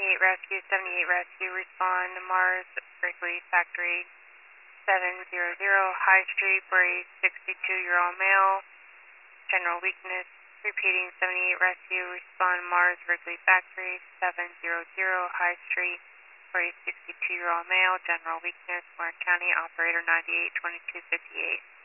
Rescue, 78 Rescue, respond to Mars Wrigley Factory 700 High Street, Bury 62-year-old male, general weakness. Repeating, 78 Rescue, respond Mars Wrigley Factory 700 High Street, Bury 62-year-old male, general weakness, Warren County, operator 982258.